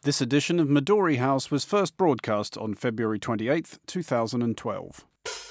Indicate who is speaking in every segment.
Speaker 1: This edition of Midori House was first broadcast on February 28, 2012.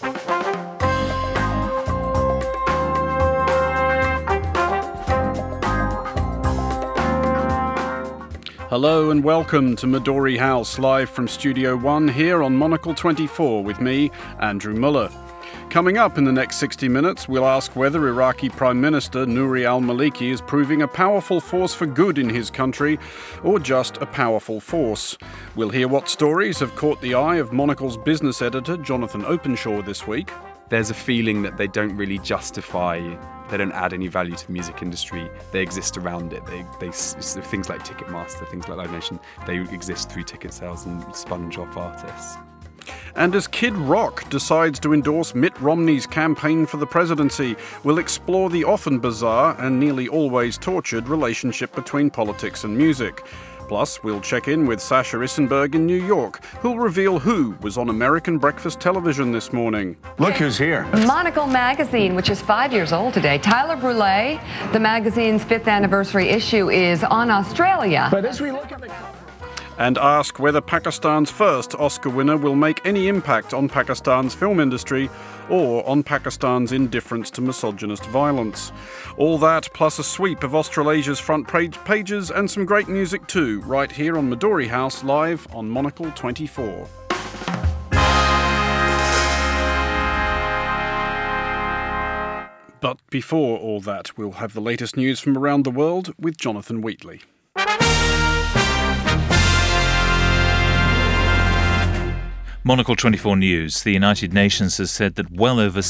Speaker 1: Hello and welcome to Midori House, live from Studio One here on Monocle 24 with me, Andrew Muller. Coming up in the next 60 minutes, we'll ask whether Iraqi Prime Minister Nouri al-Maliki is proving a powerful force for good in his country, or just a powerful force. We'll hear what stories have caught the eye of Monocle's business editor, Jonathan Openshaw, this week.
Speaker 2: There's a feeling that they don't really justify, they don't add any value to the music industry. They exist around it. Things like Ticketmaster, things like Live Nation, they exist through ticket sales and sponge off artists.
Speaker 1: And as Kid Rock decides to endorse Mitt Romney's campaign for the presidency, we'll explore the often bizarre and nearly always tortured relationship between politics and music. Plus, we'll check in with Sasha Issenberg in New York, who'll reveal who was on American breakfast television this morning.
Speaker 3: Look who's here.
Speaker 4: Monocle magazine, which is 5 years old today. Tyler Brule, the magazine's 5th anniversary issue, is on Australia.
Speaker 3: But as we look at the...
Speaker 1: And ask whether Pakistan's first Oscar winner will make any impact on Pakistan's film industry or on Pakistan's indifference to misogynist violence. All that plus a sweep of Australasia's front pages and some great music too, right here on Midori House, live on Monocle 24. But before all that, we'll have the latest news from around the world with Jonathan Wheatley.
Speaker 5: Monocle 24 News. The United Nations has said that well over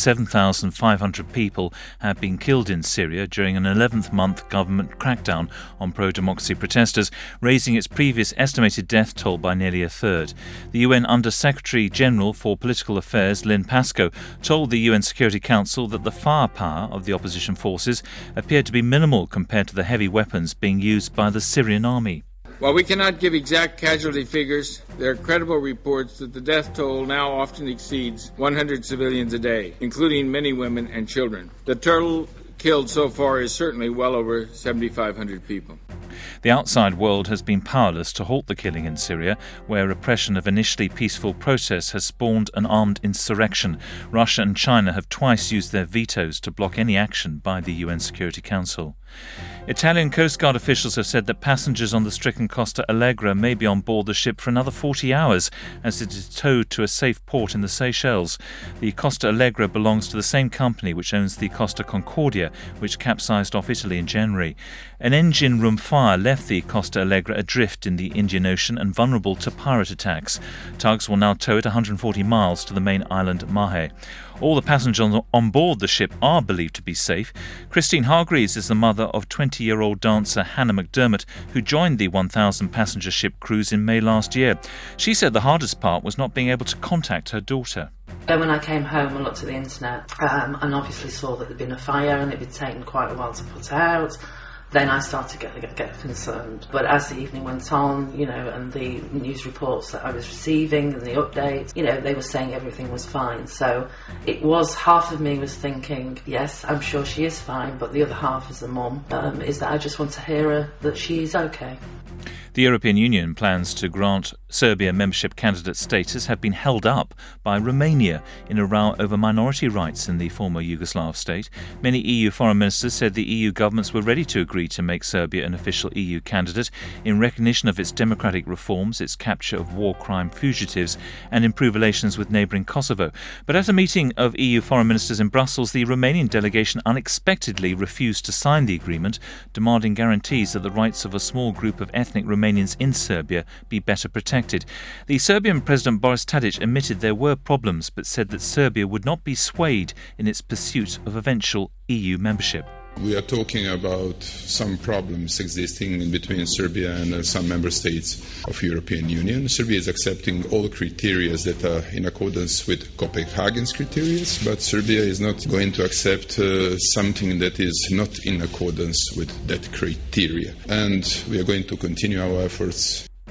Speaker 5: 7,500 people have been killed in Syria during an 11th month government crackdown on pro-democracy protesters, raising its previous estimated death toll by nearly a third. The UN Under-Secretary-General for Political Affairs, Lynn Pascoe, told the UN Security Council that the firepower of the opposition forces appeared to be minimal compared to the heavy weapons being used by the Syrian army.
Speaker 6: While we cannot give exact casualty figures, there are credible reports that the death toll now often exceeds 100 civilians a day, including many women and children. The total killed so far is certainly well over 7,500 people.
Speaker 5: The outside world has been powerless to halt the killing in Syria, where repression of initially peaceful protests has spawned an armed insurrection. Russia and China have twice used their vetoes to block any action by the UN Security Council. Italian Coast Guard officials have said that passengers on the stricken Costa Allegra may be on board the ship for another 40 hours as it is towed to a safe port in the Seychelles. The Costa Allegra belongs to the same company which owns the Costa Concordia, which capsized off Italy in January. An engine room fire left the Costa Allegra adrift in the Indian Ocean and vulnerable to pirate attacks. Tugs will now tow it 140 miles to the main island Mahé. All the passengers on board the ship are believed to be safe. Christine Hargreaves is the mother of 20-year-old dancer Hannah McDermott, who joined the 1,000-passenger ship cruise in May last year. She said the hardest part was not being able to contact her daughter.
Speaker 7: When I came home and looked at the internet and obviously saw that there'd been a fire and it'd taken quite a while to put out, then I started to get concerned. But as the evening went on, and the news reports that I was receiving and the updates, they were saying everything was fine. So it was, half of me was thinking, yes, I'm sure she is fine, but the other half as a mum is that I just want to hear her that she's okay.
Speaker 5: The European Union plans to grant Serbia membership candidate status have been held up by Romania in a row over minority rights in the former Yugoslav state. Many EU foreign ministers said the EU governments were ready to agree to make Serbia an official EU candidate in recognition of its democratic reforms, its capture of war crime fugitives, and improve relations with neighbouring Kosovo. But at a meeting of EU foreign ministers in Brussels, the Romanian delegation unexpectedly refused to sign the agreement, demanding guarantees that the rights of a small group of ethnic Romanians in Serbia be better protected. The Serbian President Boris Tadic admitted there were problems, but said that Serbia would not be swayed in its pursuit of eventual EU membership.
Speaker 8: We are talking about some problems existing in between Serbia and some member states of European Union. Serbia is accepting all criteria that are in accordance with Copenhagen's criteria, but Serbia is not going to accept something that is not in accordance with that criteria. And we are going to continue our efforts.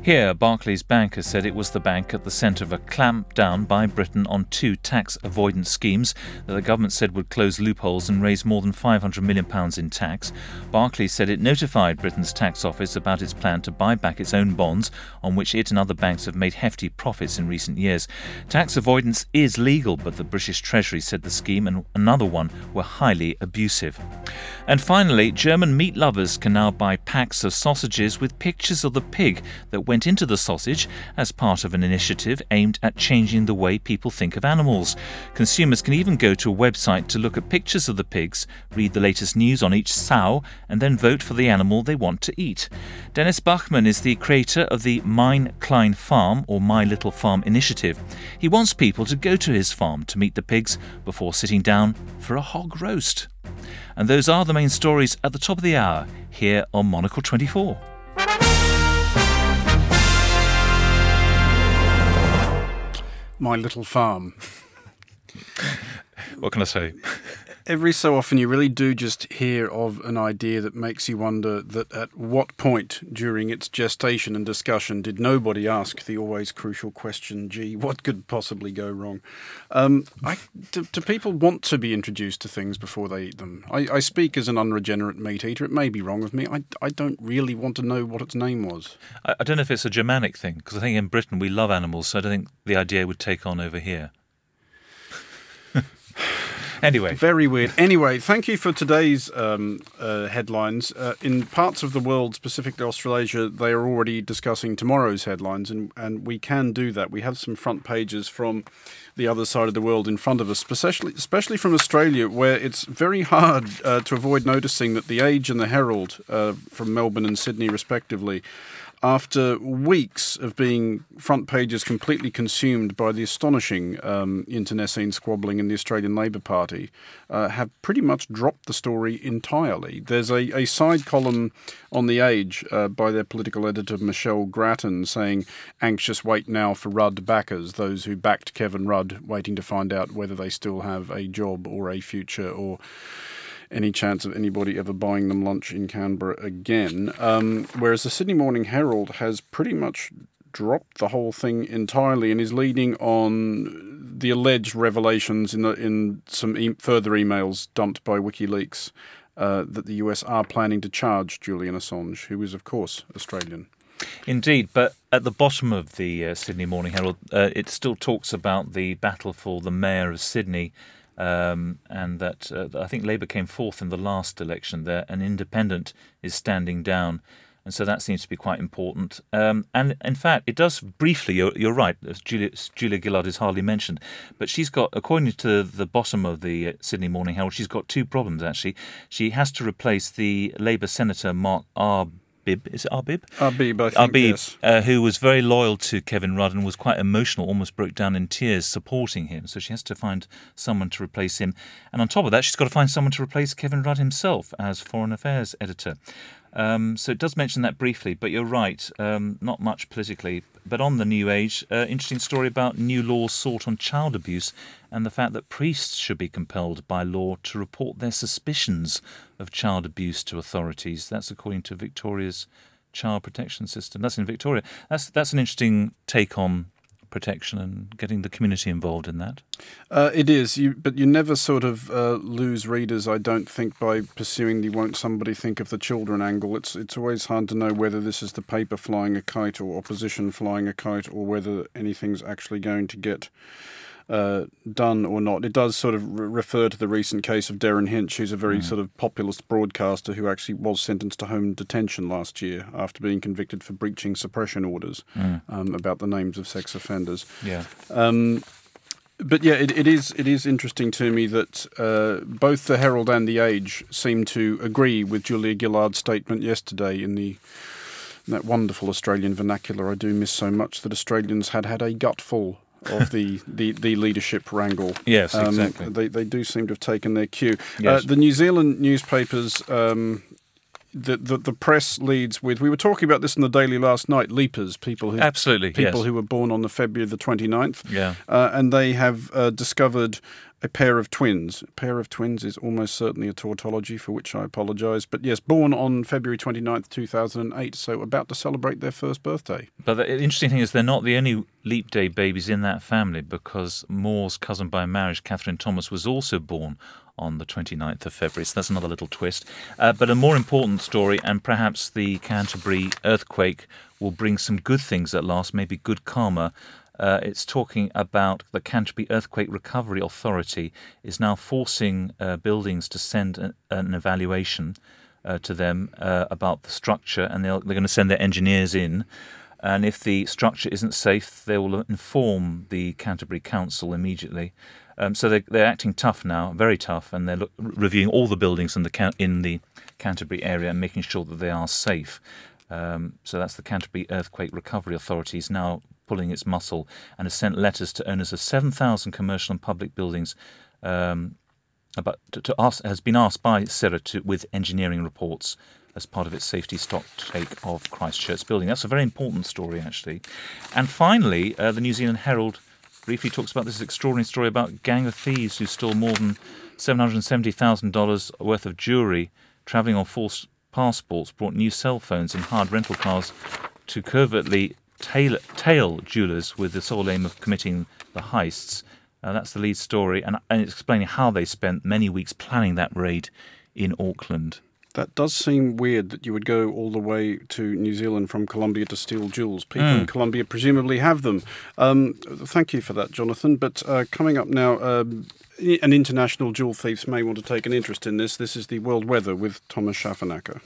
Speaker 5: Here, Barclays Bank has said it was the bank at the centre of a clampdown by Britain on 2 tax avoidance schemes that the government said would close loopholes and raise more than £500 million in tax. Barclays said it notified Britain's tax office about its plan to buy back its own bonds, on which it and other banks have made hefty profits in recent years. Tax avoidance is legal, but the British Treasury said the scheme and another one were highly abusive. And finally, German meat lovers can now buy packs of sausages with pictures of the pig that went into the sausage as part of an initiative aimed at changing the way people think of animals. Consumers can even go to a website to look at pictures of the pigs, read the latest news on each sow, and then vote for the animal they want to eat. Dennis Bachmann is the creator of the Mein Klein Farm, or My Little Farm initiative. He wants people to go to his farm to meet the pigs before sitting down for a hog roast. And those are the main stories at the top of the hour here on Monocle 24.
Speaker 1: My Little Farm.
Speaker 5: What can I say?
Speaker 1: Every so often you really do just hear of an idea that makes you wonder that at what point during its gestation and discussion did nobody ask the always crucial question, gee, what could possibly go wrong? Do people want to be introduced to things before they eat them? I speak as an unregenerate meat eater. It may be wrong of me. I don't really want to know what its name was.
Speaker 5: I don't know if it's a Germanic thing, because I think in Britain we love animals, so I don't think the idea would take on over here. Anyway.
Speaker 1: Very weird. Anyway, thank you for today's headlines. In parts of the world, specifically Australasia, they are already discussing tomorrow's headlines, and we can do that. We have some front pages from the other side of the world in front of us, especially from Australia, where it's very hard to avoid noticing that the Age and the Herald from Melbourne and Sydney, respectively, after weeks of being front pages completely consumed by the astonishing internecine squabbling in the Australian Labor Party, have pretty much dropped the story entirely. There's a side column on The Age by their political editor Michelle Grattan saying, anxious wait now for Rudd backers, those who backed Kevin Rudd, waiting to find out whether they still have a job or a future or any chance of anybody ever buying them lunch in Canberra again. Whereas the Sydney Morning Herald has pretty much dropped the whole thing entirely and is leading on the alleged revelations in some further emails dumped by WikiLeaks that the US are planning to charge Julian Assange, who is, of course, Australian.
Speaker 5: Indeed, but at the bottom of the Sydney Morning Herald, it still talks about the battle for the mayor of Sydney, and that I think Labour came fourth in the last election there. An independent is standing down, and so that seems to be quite important. And in fact, it does briefly, you're right, Julia Gillard is hardly mentioned, but she's got, according to the bottom of the Sydney Morning Herald, she's got 2 problems actually. She has to replace the Labour Senator Mark Is it Arbib?
Speaker 1: Arbib, I think, yes.
Speaker 5: Who was very loyal to Kevin Rudd and was quite emotional, almost broke down in tears supporting him. So she has to find someone to replace him. And on top of that, she's got to find someone to replace Kevin Rudd himself as Foreign Affairs editor. So it does mention that briefly, but you're right, not much politically. But on the New Age, interesting story about new laws sought on child abuse and the fact that priests should be compelled by law to report their suspicions of child abuse to authorities. That's according to Victoria's child protection system. That's in Victoria. That's an interesting take on protection and getting the community involved in that.
Speaker 1: It is, but you never sort of lose readers, I don't think, by pursuing the won't somebody think of the children angle. It's always hard to know whether this is the paper flying a kite or opposition flying a kite or whether anything's actually going to get done or not. It does sort of refer to the recent case of Darren Hinch, who's a very sort of populist broadcaster who actually was sentenced to home detention last year after being convicted for breaching suppression orders about the names of sex offenders.
Speaker 5: Yeah.
Speaker 1: But yeah, it is interesting to me that both the Herald and the Age seem to agree with Julia Gillard's statement yesterday in that wonderful Australian vernacular I do miss so much, that Australians had a gutful of the leadership wrangle.
Speaker 5: Yes, exactly.
Speaker 1: They do seem to have taken their cue.
Speaker 5: Yes.
Speaker 1: The New Zealand newspapers, the press leads with, we were talking about this in the Daily last night, leapers, people who were born on the February the 29th.
Speaker 5: Yeah.
Speaker 1: And they have discovered a pair of twins. A pair of twins is almost certainly a tautology, for which I apologise. But yes, born on February 29th, 2008, so about to celebrate their first birthday.
Speaker 5: But the interesting thing is they're not the only leap day babies in that family, because Moore's cousin by marriage, Catherine Thomas, was also born on the 29th of February. So that's another little twist. But a more important story, and perhaps the Canterbury earthquake will bring some good things at last, maybe good karma. It's talking about the Canterbury Earthquake Recovery Authority is now forcing buildings to send an evaluation to them about the structure, and they're going to send their engineers in. And if the structure isn't safe, they will inform the Canterbury Council immediately. So they're acting tough now, very tough, and they're reviewing all the buildings in the Canterbury area and making sure that they are safe. So that's the Canterbury Earthquake Recovery Authority is now pulling its muscle and has sent letters to owners of 7,000 commercial and public buildings has been asked by CERA with engineering reports as part of its safety stock take of Christchurch building. That's a very important story, actually. And finally, the New Zealand Herald briefly talks about this extraordinary story about a gang of thieves who stole more than $770,000 worth of jewellery, travelling on false passports, brought new cell phones and hired rental cars to covertly tail jewellers with the sole aim of committing the heists. That's the lead story, and it's explaining how they spent many weeks planning that raid in Auckland.
Speaker 1: That does seem weird that you would go all the way to New Zealand from Colombia to steal jewels. People in Colombia presumably have them. Thank you for that, Jonathan. But coming up now, an international jewel thieves may want to take an interest in this. This is the world weather with Thomas Schaffernacker.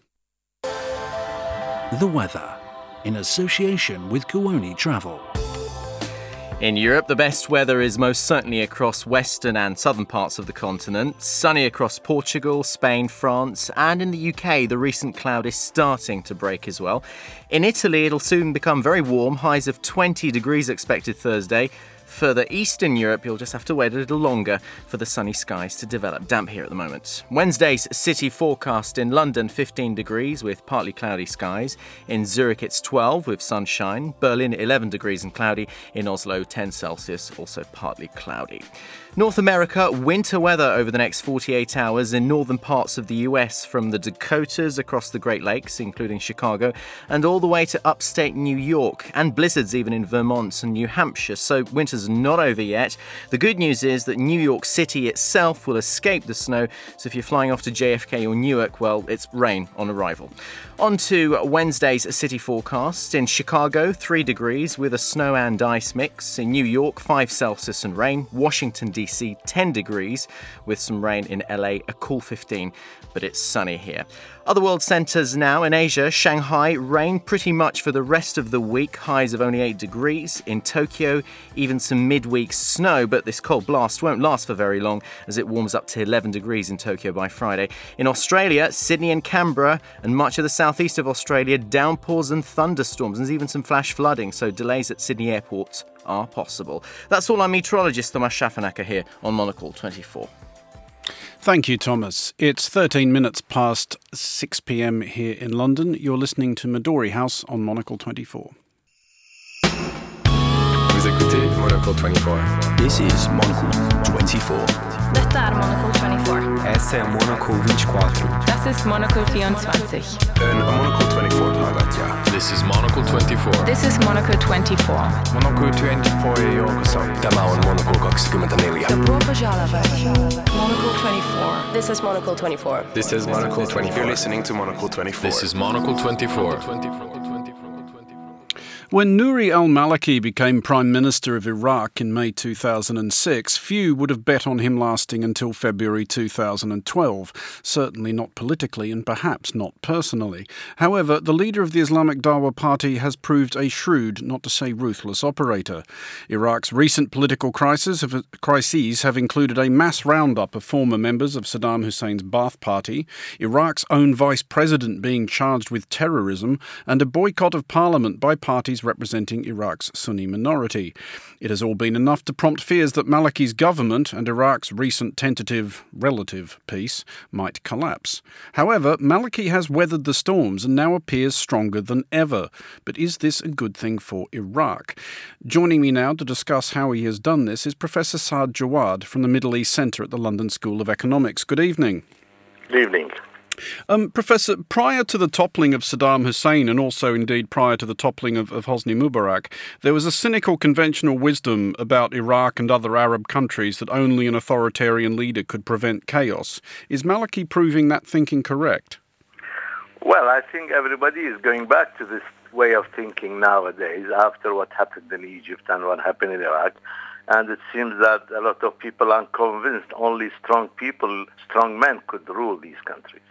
Speaker 3: The weather, in association with Kuoni Travel.
Speaker 9: In Europe, the best weather is most certainly across western and southern parts of the continent. Sunny across Portugal, Spain, France, and in the UK, the recent cloud is starting to break as well. In Italy, it'll soon become very warm, highs of 20 degrees expected Thursday. Further east in Europe, you'll just have to wait a little longer for the sunny skies to develop. Damp here at the moment. Wednesday's city forecast: in London, 15 degrees with partly cloudy skies. In Zurich, it's 12 with sunshine. Berlin, 11 degrees and cloudy. In Oslo, 10 Celsius, also partly cloudy. North America, winter weather over the next 48 hours in northern parts of the US, from the Dakotas across the Great Lakes, including Chicago, and all the way to upstate New York, and blizzards even in Vermont and New Hampshire. So winter's not over yet. The good news is that New York City itself will escape the snow, so if you're flying off to JFK or Newark, well, it's rain on arrival. On to Wednesday's city forecast. In Chicago, 3 degrees with a snow and ice mix. In New York, 5 Celsius and rain. Washington, DC, 10 degrees with some rain. In LA, a cool 15, but it's sunny here. Other world centres now. In Asia, Shanghai, rain pretty much for the rest of the week. Highs of only 8 degrees. In Tokyo, even some midweek snow, but this cold blast won't last for very long as it warms up to 11 degrees in Tokyo by Friday. In Australia, Sydney and Canberra and much of the southeast of Australia, downpours and thunderstorms and even some flash flooding, so delays at Sydney Airport are possible. That's all. I'm meteorologist Thomas Schaffernacker here on Monocle 24.
Speaker 1: Thank you, Thomas. It's 13 minutes past 6 p.m. here in London. You're listening to Midori House on Monocle 24.
Speaker 10: Vous écoutez Monocle 24.
Speaker 3: This is Monocle 24.
Speaker 11: Detta Monocle 24.
Speaker 10: Essa é Monocle 24.
Speaker 11: Das ist Monocle 24.
Speaker 10: Monocle 24 Malatya.
Speaker 12: This is Monocle 24.
Speaker 11: This is Monocle 24.
Speaker 10: Monocle 24 joukossa.
Speaker 3: Tämä on Monocle 24.
Speaker 11: Dobro požalovat. Monocle 24.
Speaker 13: This is Monocle 24.
Speaker 10: This is Monocle 24. You're listening to Monocle 24.
Speaker 12: This is Monocle 24.
Speaker 1: When Nouri al-Maliki became Prime Minister of Iraq in May 2006, few would have bet on him lasting until February 2012, certainly not politically and perhaps not personally. However, the leader of the Islamic Dawa Party has proved a shrewd, not to say ruthless, operator. Iraq's recent political crises have included a mass roundup of former members of Saddam Hussein's Ba'ath Party, Iraq's own vice president being charged with terrorism, and a boycott of parliament by parties MPs representing Iraq's Sunni minority. It has all been enough to prompt fears that Maliki's government and Iraq's recent tentative relative peace might collapse. However, Maliki has weathered the storms and now appears stronger than ever. But is this a good thing for Iraq? Joining me now to discuss how he has done this is Professor Saad Jawad from the Middle East Centre at the London School of Economics. Good evening.
Speaker 13: Good evening.
Speaker 1: Professor, prior to the toppling of Saddam Hussein and also indeed prior to the toppling of Hosni Mubarak, there was a cynical conventional wisdom about Iraq and other Arab countries that only an authoritarian leader could prevent chaos. Is Maliki proving that thinking correct?
Speaker 13: Well, I think everybody is going back to this way of thinking nowadays after what happened in Egypt and what happened in Iraq. And it seems that a lot of people are convinced only strong people, strong men could rule these countries.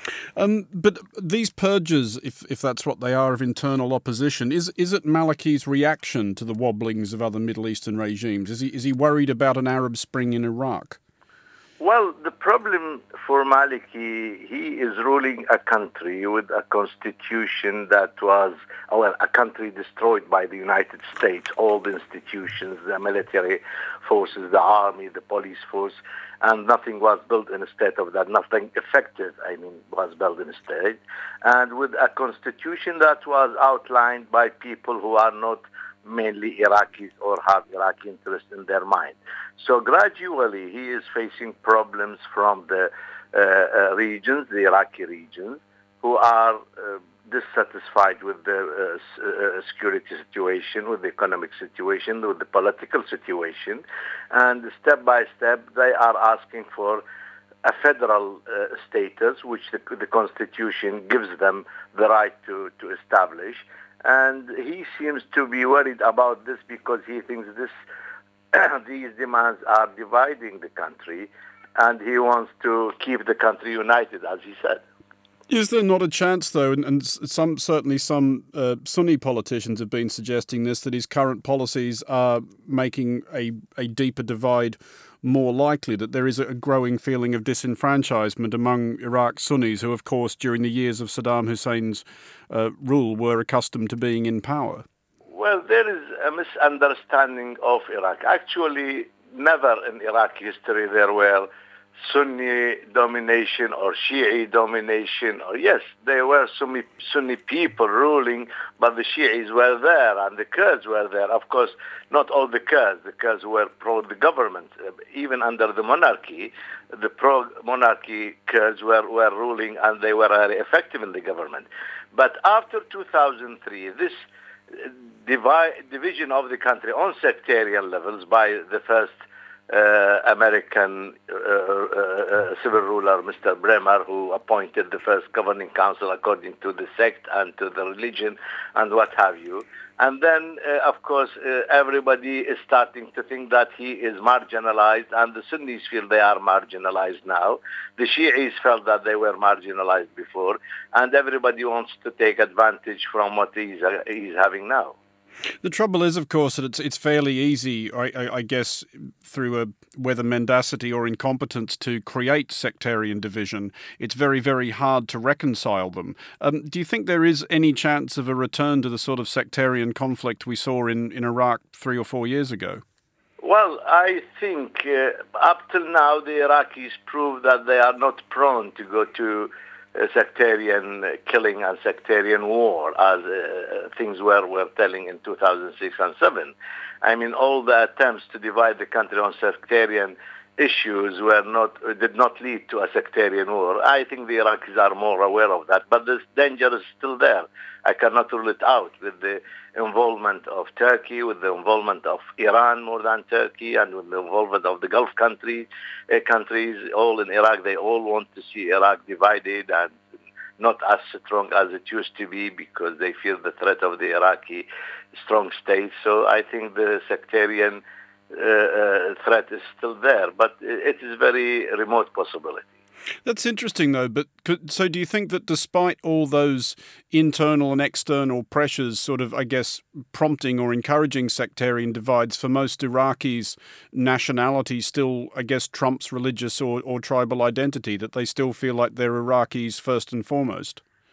Speaker 1: But these purges, if that's what they are, of internal opposition, is it Maliki's reaction to the wobblings of other Middle Eastern regimes? Is he worried about an Arab Spring in Iraq?
Speaker 13: Well, the problem for Maliki, he is ruling a country with a constitution that was, a country destroyed by the United States, all the institutions, the military forces, the army, the police force, and nothing was built instead of that. Nothing effective, was built instead. And with a constitution that was outlined by people who are not mainly Iraqis or have Iraqi interest in their mind. So gradually he is facing problems from the regions, the Iraqi regions, who are dissatisfied with the security situation, with the economic situation, with the political situation. And step by step they are asking for a federal status, which the Constitution gives them the right to establish. And he seems to be worried about this because he thinks these demands are dividing the country, and he wants to keep the country united, as he said.
Speaker 1: Is there not a chance, though, and some Sunni politicians have been suggesting this, that his current policies are making a deeper divide more likely, that there is a growing feeling of disenfranchisement among Iraq Sunnis who, of course, during the years of Saddam Hussein's rule were accustomed to being in power?
Speaker 13: Well, there is a misunderstanding of Iraq. Actually, never in Iraqi history there were Sunni domination or Shi'i domination. Or yes, there were Sunni people ruling, but the Shi'is were there and the Kurds were there. Of course, not all the Kurds. The Kurds were pro the government. Even under the monarchy, the pro-monarchy Kurds were ruling and they were very effective in the government. But after 2003, this division of the country on sectarian levels by the first American civil ruler, Mr. Bremer, who appointed the first governing council according to the sect and to the religion and what have you. And then, of course, everybody is starting to think that he is marginalized, and the Sunnis feel they are marginalized now. The Shi'is felt that they were marginalized before, and everybody wants to take advantage from what he's having now.
Speaker 1: The trouble is, of course, that it's fairly easy, I guess, through whether mendacity or incompetence to create sectarian division. It's very, very hard to reconcile them. Do you think there is any chance of a return to the sort of sectarian conflict we saw in Iraq 3 or 4 years ago?
Speaker 13: Well, I think up till now the Iraqis prove that they are not prone to go to sectarian killing and sectarian war, as things were telling in 2006 and 2007. All the attempts to divide the country on sectarian issues did not lead to a sectarian war. I think the Iraqis are more aware of that, but this danger is still there. I cannot rule it out with the involvement of Turkey, with the involvement of Iran more than Turkey, and with the involvement of the Gulf countries, all in Iraq. They all want to see Iraq divided and not as strong as it used to be because they fear the threat of the Iraqi strong state. So I think the sectarian threat is still there, but it is a very remote possibility.
Speaker 1: That's interesting, though. But so do you think that despite all those internal and external pressures sort of, I guess, prompting or encouraging sectarian divides, for most Iraqis, nationality still, I guess, trumps religious or tribal identity, that they still feel like they're Iraqis first and foremost?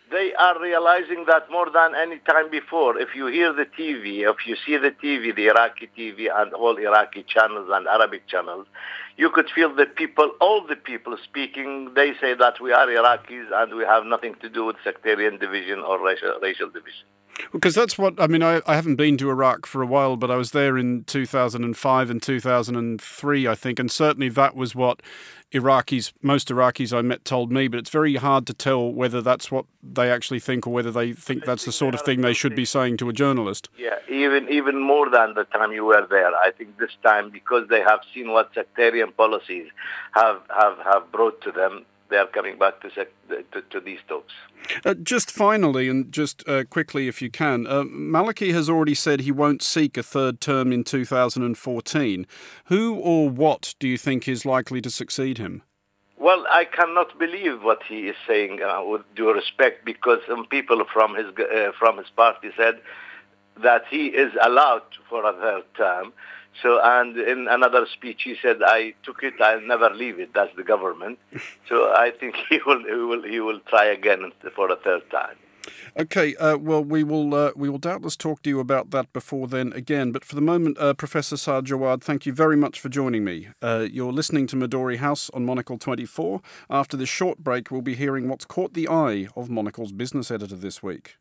Speaker 13: They are realizing that more than any time before. If you hear the TV, if you see the TV, the Iraqi TV and all Iraqi channels and Arabic channels, you could feel the people, all the people speaking, they say that we are Iraqis and we have nothing to do with sectarian division or racial division.
Speaker 1: Because that's what, I mean, I haven't been to Iraq for a while, but I was there in 2005 and 2003, I think, and certainly that was what most Iraqis I met told me, but it's very hard to tell whether that's what they actually think or whether they think that's the sort of thing they should be saying to a journalist.
Speaker 13: Yeah, even more than the time you were there. I think this time, because they have seen what sectarian policies have brought to them, they are coming back to these talks.
Speaker 1: Just finally, and just quickly if you can, Maliki has already said he won't seek a third term in 2014. Who or what do you think is likely to succeed him?
Speaker 13: Well, I cannot believe what he is saying, with due respect, because some people from his party said that he is allowed for a third term. So, and in another speech, he said, "I took it. I'll never leave it." That's the government. So, I think he will try again for a third time.
Speaker 1: Okay. Well, we will doubtless talk to you about that before then again. But for the moment, Professor Saad Jawad, thank you very much for joining me. You're listening to Midori House on Monocle 24. After this short break, we'll be hearing what's caught the eye of Monocle's business editor this week.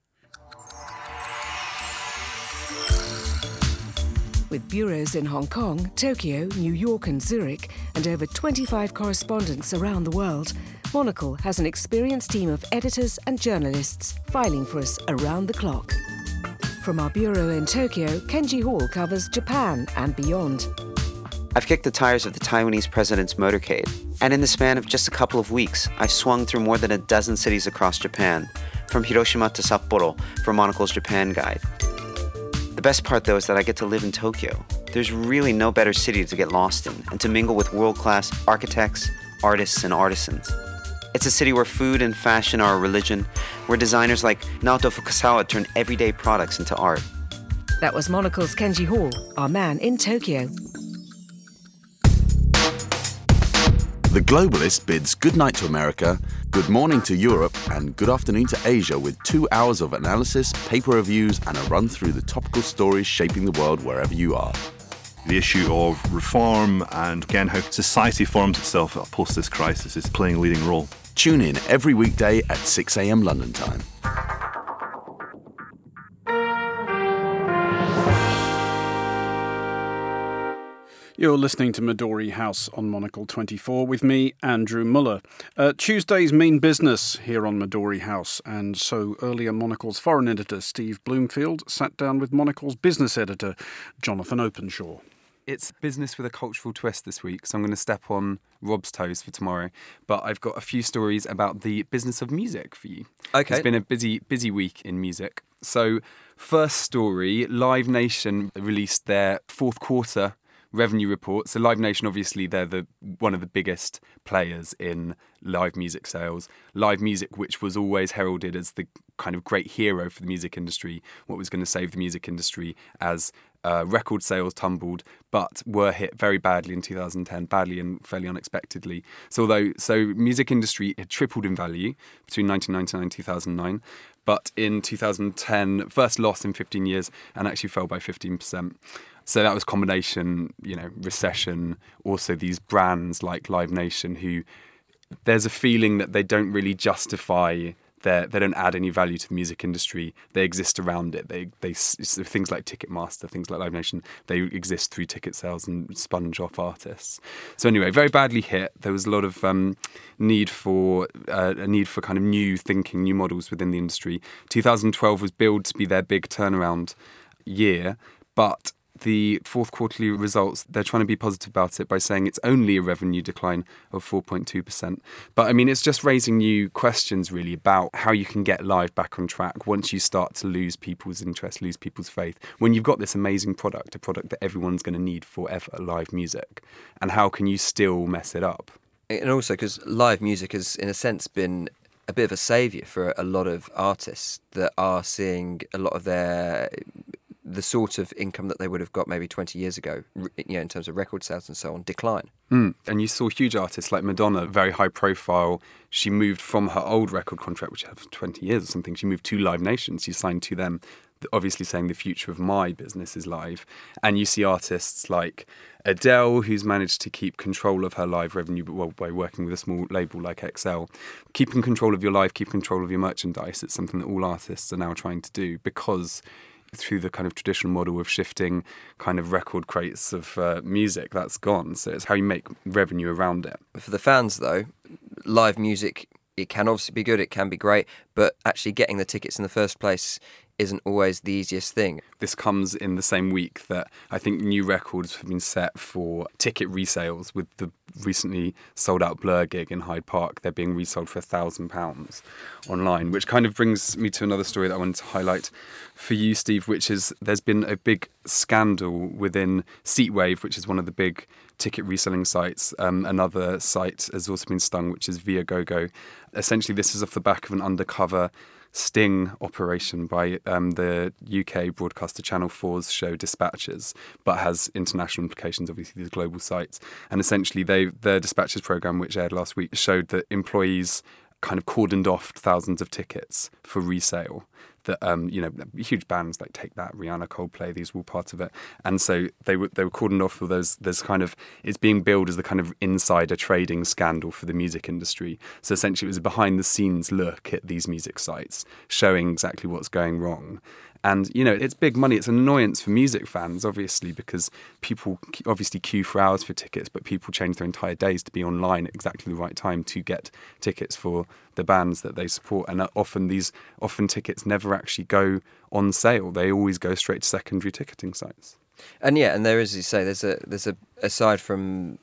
Speaker 14: With bureaus in Hong Kong, Tokyo, New York and Zurich, and over 25 correspondents around the world, Monocle has an experienced team of editors and journalists filing for us around the clock. From our bureau in Tokyo, Kenji Hall covers Japan and beyond.
Speaker 15: I've kicked the tires of the Taiwanese president's motorcade, and in the span of just a couple of weeks, I've swung through more than a dozen cities across Japan, from Hiroshima to Sapporo for Monocle's Japan Guide. The best part, though, is that I get to live in Tokyo. There's really no better city to get lost in and to mingle with world-class architects, artists, and artisans. It's a city where food and fashion are a religion, where designers like Naoto Fukasawa turn everyday products into art.
Speaker 14: That was Monocle's Kenji Hall, our man in Tokyo.
Speaker 16: The Globalist bids good night to America, good morning to Europe, and good afternoon to Asia with 2 hours of analysis, paper reviews, and a run through the topical stories shaping the world wherever you are.
Speaker 17: The issue of reform and, again, how society forms itself post this crisis is playing a leading role.
Speaker 16: Tune in every weekday at 6 a.m. London time.
Speaker 1: You're listening to Midori House on Monocle 24 with me, Andrew Muller. Tuesday's mean business here on Midori House, and so earlier Monocle's foreign editor Steve Bloomfield sat down with Monocle's business editor Jonathan Openshaw.
Speaker 2: It's business with a cultural twist this week, so I'm going to step on Rob's toes for tomorrow. But I've got a few stories about the business of music for you.
Speaker 9: Okay.
Speaker 2: It's been a busy week in music. So, first story, Live Nation released their fourth quarter revenue report. So Live Nation, obviously, they're one of the biggest players in live music sales. Live music, which was always heralded as the kind of great hero for the music industry, what was going to save the music industry as record sales tumbled, but were hit very badly in 2010, badly and fairly unexpectedly. So music industry had tripled in value between 1999 and 2009, but in 2010, first loss in 15 years and actually fell by 15%. So that was combination, recession, also these brands like Live Nation who there's a feeling that they don't really justify they don't add any value to the music industry. They exist around it. They things like Ticketmaster, things like Live Nation, they exist through ticket sales and sponge off artists. So anyway, very badly hit. There was a lot of need for kind of new thinking, new models within the industry. 2012 was billed to be their big turnaround year, but the fourth quarterly results, they're trying to be positive about it by saying it's only a revenue decline of 4.2%. But I mean, it's just raising new questions really about how you can get live back on track once you start to lose people's interest, lose people's faith. When you've got this amazing product, a product that everyone's going to need forever, live music, and how can you still mess it up?
Speaker 18: And also because live music has, in a sense, been a bit of a saviour for a lot of artists that are seeing a lot of their the sort of income that they would have got maybe 20 years ago, in terms of record sales and so on, decline.
Speaker 2: And you saw huge artists like Madonna, very high profile. She moved from her old record contract, which had 20 years or something. She moved to Live Nation. She signed to them, obviously saying the future of my business is live. And you see artists like Adele, who's managed to keep control of her live revenue by working with a small label like XL. Keeping control of your life, keep control of your merchandise. It's something that all artists are now trying to do, because through the kind of traditional model of shifting kind of record crates of music, that's gone. So it's how you make revenue around it.
Speaker 18: For the fans, though, live music, it can obviously be good, it can be great, but actually getting the tickets in the first place isn't always the easiest thing.
Speaker 2: This comes in the same week that I think new records have been set for ticket resales, with the recently sold out Blur gig in Hyde Park. They're being resold for £1,000 online, which kind of brings me to another story that I wanted to highlight for you, Steve, which is there's been a big scandal within Seatwave, which is one of the big ticket reselling sites. Another site has also been stung, which is Viagogo. Essentially, this is off the back of an undercover sting operation by the UK broadcaster Channel 4's show Dispatches, but has international implications, obviously, these global sites. And essentially, their Dispatches programme, which aired last week, showed that employees kind of cordoned off thousands of tickets for resale. That huge bands like Take That, Rihanna, Coldplay, these were all part of it, and so they were cordoned off for those. There's kind of, it's being billed as the kind of insider trading scandal for the music industry. So essentially, it was a behind the scenes look at these music sites, showing exactly what's going wrong. And, it's big money. It's an annoyance for music fans, obviously, because people obviously queue for hours for tickets, but people change their entire days to be online at exactly the right time to get tickets for the bands that they support. And often tickets never actually go on sale. They always go straight to secondary ticketing sites.
Speaker 18: And and there is, as you say, there's a aside from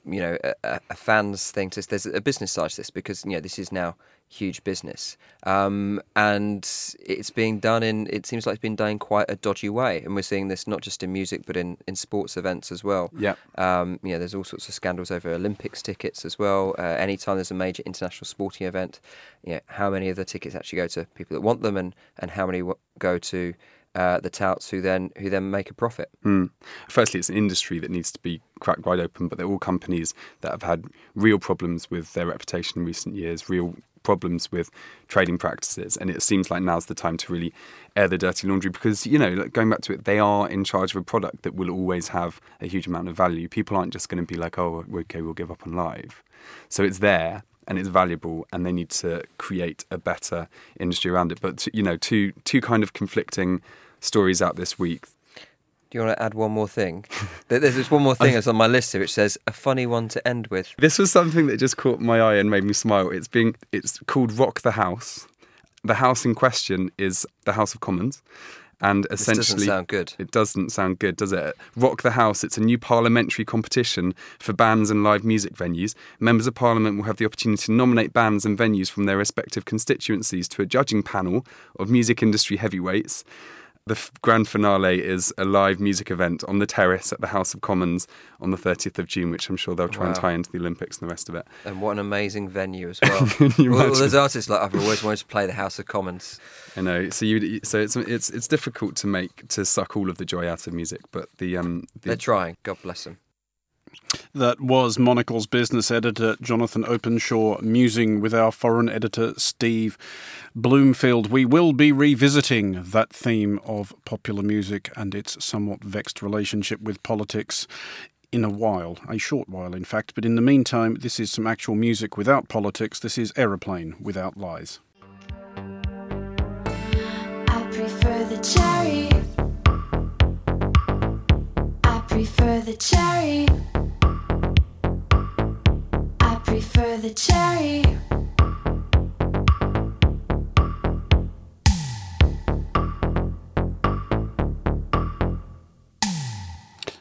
Speaker 18: a fans thing to this, there's a business side to this, because this is now huge business, and it's being done it seems like it's been done in quite a dodgy way, and we're seeing this not just in music but in sports events as well. There's all sorts of scandals over Olympics tickets as well. Anytime there's a major international sporting event, how many of the tickets actually go to people that want them, and how many go to the touts who then make a profit.
Speaker 2: Firstly, it's an industry that needs to be cracked wide open, but they're all companies that have had real problems with their reputation in recent years, real problems with trading practices, and it seems like now's the time to really air the dirty laundry, because going back to it, they are in charge of a product that will always have a huge amount of value. People aren't just going to be like, oh, okay, we'll give up on live. So it's there and it's valuable, and they need to create a better industry around it. But two kind of conflicting stories out this week.
Speaker 18: Do you want to add one more thing? There's just one more thing that's on my list here, which says a funny one to end with.
Speaker 2: This was something that just caught my eye and made me smile. It's called Rock the House. The house in question is the House of Commons. And essentially,
Speaker 18: this doesn't sound good.
Speaker 2: It doesn't sound good, does it? Rock the House, it's a new parliamentary competition for bands and live music venues. Members of Parliament will have the opportunity to nominate bands and venues from their respective constituencies to a judging panel of music industry heavyweights. The grand finale is a live music event on the terrace at the House of Commons on the 30th of June, which I'm sure they'll try and tie into the Olympics and the rest of it.
Speaker 18: And what an amazing venue as well. Well, there's artists like I've always wanted to play the House of Commons.
Speaker 2: I know. So it's difficult to suck all of the joy out of music, but
Speaker 18: they're trying. God bless them.
Speaker 1: That was Monocle's business editor Jonathan Openshaw musing with our foreign editor Steve Bloomfield. We will be revisiting that theme of popular music and its somewhat vexed relationship with politics in a short while in fact. But in the meantime, this is some actual music without politics. This is Aeroplane without lies.
Speaker 19: I prefer the cherry. I prefer the cherry. Prefer the cherry.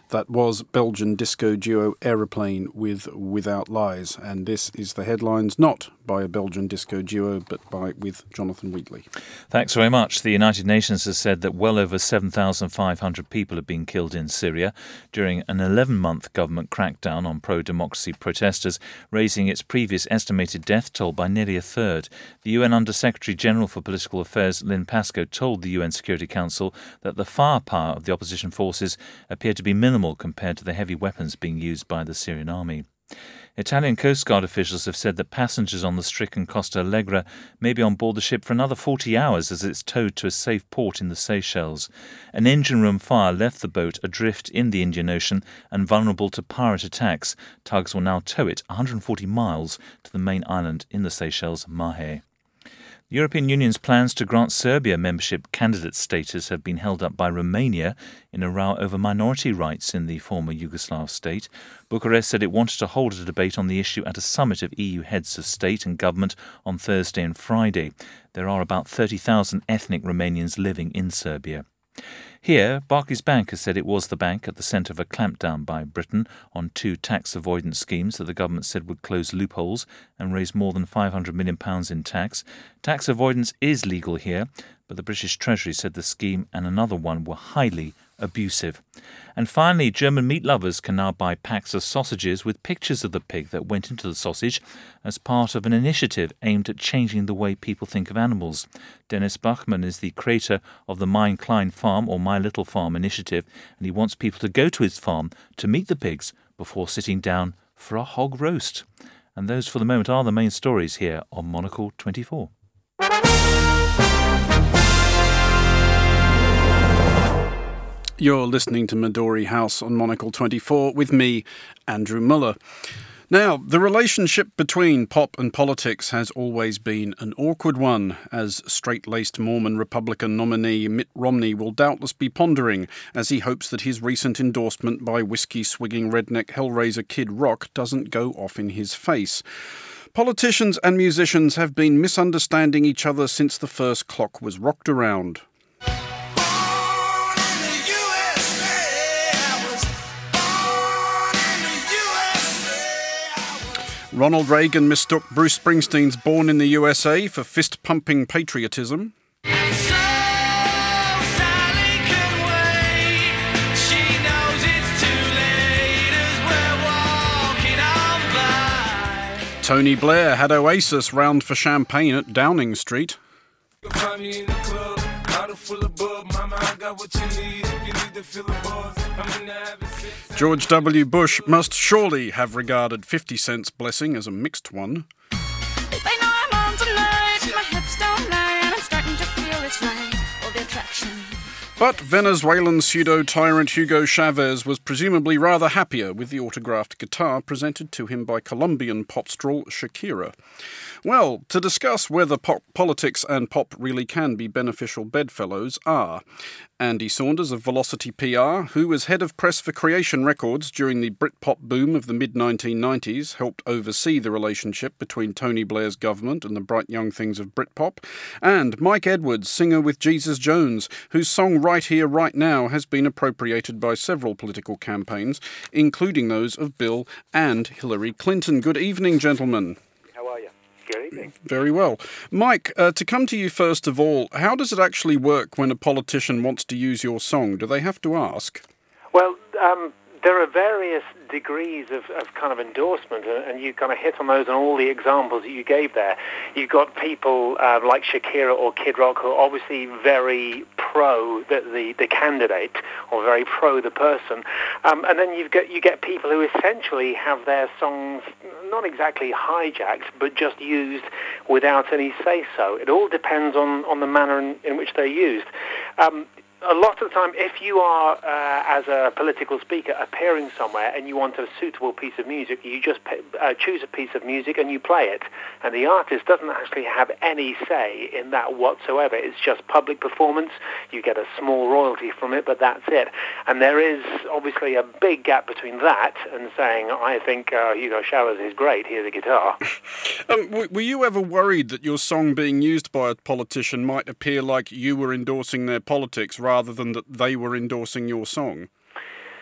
Speaker 1: That was Belgian disco duo Aeroplane with Without Lies, and this is the headlines, not by a Belgian disco duo, but with Jonathan Wheatley.
Speaker 5: Thanks very much. The United Nations has said that well over 7,500 people have been killed in Syria during an 11-month government crackdown on pro-democracy protesters, raising its previous estimated death toll by nearly a third. The UN Under-Secretary-General for Political Affairs, Lynn Pascoe, told the UN Security Council that the firepower of the opposition forces appeared to be minimal compared to the heavy weapons being used by the Syrian army. Italian Coast Guard officials have said that passengers on the stricken Costa Allegra may be on board the ship for another 40 hours as it's towed to a safe port in the Seychelles. An engine room fire left the boat adrift in the Indian Ocean and vulnerable to pirate attacks. Tugs will now tow it 140 miles to the main island in the Seychelles, Mahé. The European Union's plans to grant Serbia membership candidate status have been held up by Romania in a row over minority rights in the former Yugoslav state. Bucharest said it wanted to hold a debate on the issue at a summit of EU heads of state and government on Thursday and Friday. There are about 30,000 ethnic Romanians living in Serbia. Here, Barclays Bank has said it was the bank at the centre of a clampdown by Britain on 2 tax avoidance schemes that the government said would close loopholes and raise more than £500 million in tax. Tax avoidance is legal here, but the British Treasury said the scheme and another one were highly abusive. And finally, German meat lovers can now buy packs of sausages with pictures of the pig that went into the sausage as part of an initiative aimed at changing the way people think of animals. Dennis Bachmann is the creator of the Mein Klein Farm or My Little Farm initiative, and he wants people to go to his farm to meet the pigs before sitting down for a hog roast. And those for the moment are the main stories here on Monocle 24.
Speaker 1: You're listening to Midori House on Monocle 24 with me, Andrew Muller. Now, the relationship between pop and politics has always been an awkward one, as straight-laced Mormon Republican nominee Mitt Romney will doubtless be pondering as he hopes that his recent endorsement by whiskey-swigging redneck hellraiser Kid Rock doesn't go off in his face. Politicians and musicians have been misunderstanding each other since the first clock was rocked around. Ronald Reagan mistook Bruce Springsteen's Born in the USA for fist-pumping patriotism. Tony Blair had Oasis round for champagne at Downing Street. George W. Bush must surely have regarded 50 Cent's blessing as a mixed one. But Venezuelan pseudo-tyrant Hugo Chavez was presumably rather happier with the autographed guitar presented to him by Colombian popstrel Shakira. Well, to discuss whether politics and pop really can be beneficial bedfellows are Andy Saunders of Velocity PR, who was head of press for Creation Records during the Britpop boom of the mid-1990s, helped oversee the relationship between Tony Blair's government and the bright young things of Britpop, and Mike Edwards, singer with Jesus Jones, whose song Right Here, Right Now has been appropriated by several political campaigns, including those of Bill and Hillary Clinton. Good evening, gentlemen.
Speaker 20: How are you? Good evening.
Speaker 1: Very well. Mike, to come to you first of all, how does it actually work when a politician wants to use your song? Do they have to ask?
Speaker 20: Well, there are various degrees of kind of endorsement, and you kind of hit on those in all the examples that you gave there. You've got people like Shakira or Kid Rock who are obviously very pro the candidate or very pro the person, and then you get people who essentially have their songs not exactly hijacked but just used without any say-so. It all depends on the manner in which they're used. A lot of the time, if you are, as a political speaker, appearing somewhere and you want a suitable piece of music, you just choose a piece of music and you play it. And the artist doesn't actually have any say in that whatsoever. It's just public performance. You get a small royalty from it, but that's it. And there is obviously a big gap between that and saying, I think Hugo Chavez is great, here's a guitar.
Speaker 1: Were you ever worried that your song being used by a politician might appear like you were endorsing their politics rather than that they were endorsing your song?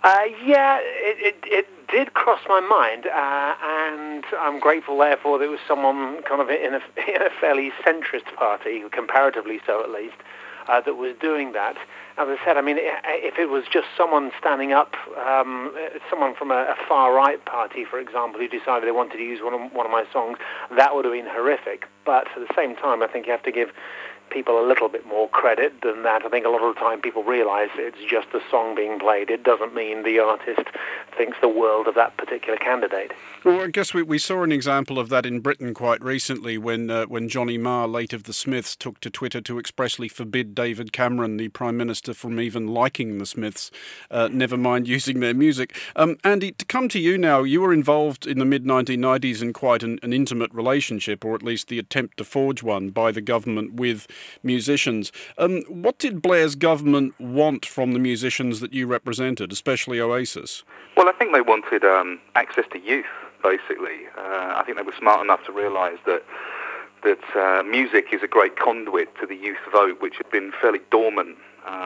Speaker 20: Yeah, it did cross my mind, and I'm grateful, therefore, that it was someone kind of in a fairly centrist party, comparatively so at least, that was doing that. As I said, I mean, if it was just someone standing up, someone from a far-right party, for example, who decided they wanted to use one of my songs, that would have been horrific. But at the same time, I think you have to give people a little bit more credit than that. I think a lot of the time people realise it's just a song being played. It doesn't mean the artist thinks the world of that particular candidate.
Speaker 1: Well, I guess we saw an example of that in Britain quite recently when Johnny Marr, late of the Smiths, took to Twitter to expressly forbid David Cameron, the Prime Minister, from even liking the Smiths, never mind using their music. Andy, to come to you now, you were involved in the mid-1990s in quite an intimate relationship, or at least the attempt to forge one by the government with musicians. What did Blair's government want from the musicians that you represented, especially Oasis?
Speaker 21: Well, I think they wanted access to youth, basically. I think they were smart enough to realise that music is a great conduit to the youth vote, which had been fairly dormant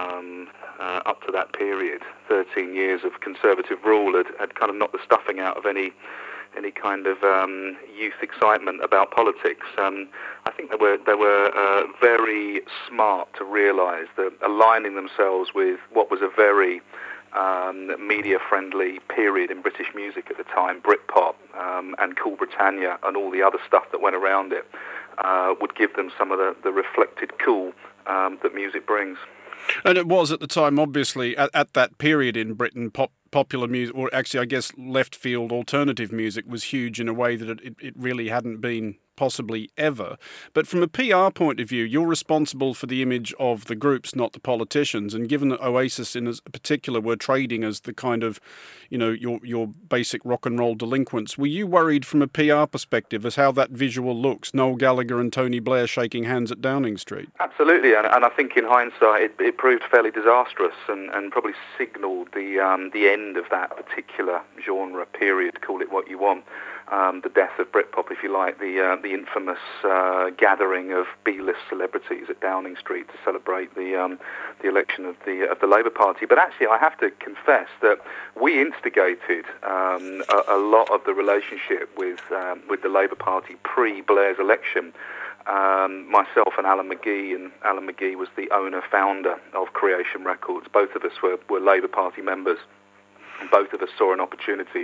Speaker 21: up to that period. 13 years of Conservative rule had kind of knocked the stuffing out of any kind of youth excitement about politics. I think they were very smart to realise that aligning themselves with what was a very media-friendly period in British music at the time, Britpop and Cool Britannia and all the other stuff that went around it, would give them some of the reflected cool that music brings.
Speaker 1: And it was at the time, obviously, at that period in Britain, popular music, or actually I guess left field alternative music, was huge in a way that it really hadn't been possibly ever. But from a PR point of view, you're responsible for the image of the groups, not the politicians. And given that Oasis in particular were trading as the kind of, your basic rock and roll delinquents, were you worried from a PR perspective as how that visual looks, Noel Gallagher and Tony Blair shaking hands at Downing Street?
Speaker 21: Absolutely, and I think in hindsight it proved fairly disastrous and probably signalled the end of that particular genre period, call it what you want. The death of Britpop, if you like, the infamous gathering of B-list celebrities at Downing Street to celebrate the election of the Labour Party. But actually, I have to confess that we instigated a lot of the relationship with the Labour Party pre-Blair's election. Myself and Alan McGee was the owner-founder of Creation Records. Both of us were Labour Party members. Both of us saw an opportunity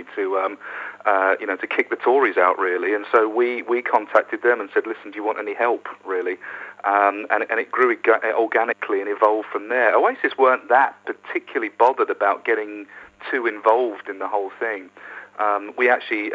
Speaker 21: to kick the Tories out, really, and so we contacted them and said, "Listen, do you want any help, really?" And it grew organically and evolved from there. Oasis weren't that particularly bothered about getting too involved in the whole thing. We actually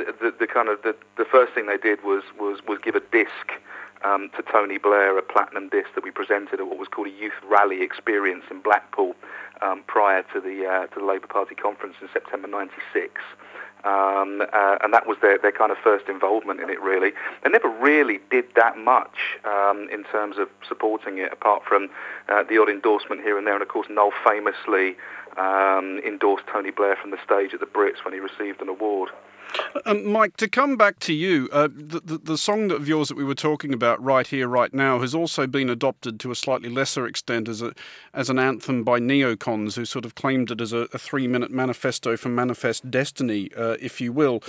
Speaker 21: the first thing they did was give a disc to Tony Blair, a platinum disc that we presented at what was called a youth rally experience in Blackpool prior to the Labour Party conference in September '96. And that was their kind of first involvement in it, really. They never really did that much in terms of supporting it, apart from the odd endorsement here and there. And of course, Noel famously endorsed Tony Blair from the stage at the Brits when he received an award.
Speaker 1: Mike, to come back to you, the song of yours that we were talking about, Right Here, Right Now, has also been adopted to a slightly lesser extent as an anthem by neocons who sort of claimed it as a 3-minute manifesto for manifest destiny, if you will.